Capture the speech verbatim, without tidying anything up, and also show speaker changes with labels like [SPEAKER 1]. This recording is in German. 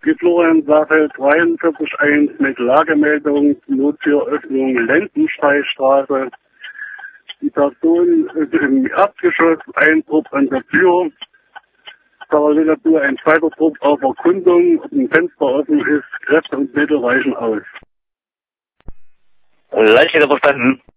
[SPEAKER 1] Die Florian-Sache dreiundvierzig eins mit Lagemeldung, Nottüröffnung Lendensteichstraße. Die Person ist im Erdgeschoss, ein Trupp an der Tür. Parallel dazu ein zweiter Trupp auf Erkundung, ob ein Fenster offen ist, Kräfte und Mittel reichen aus.
[SPEAKER 2] Leichter verstanden.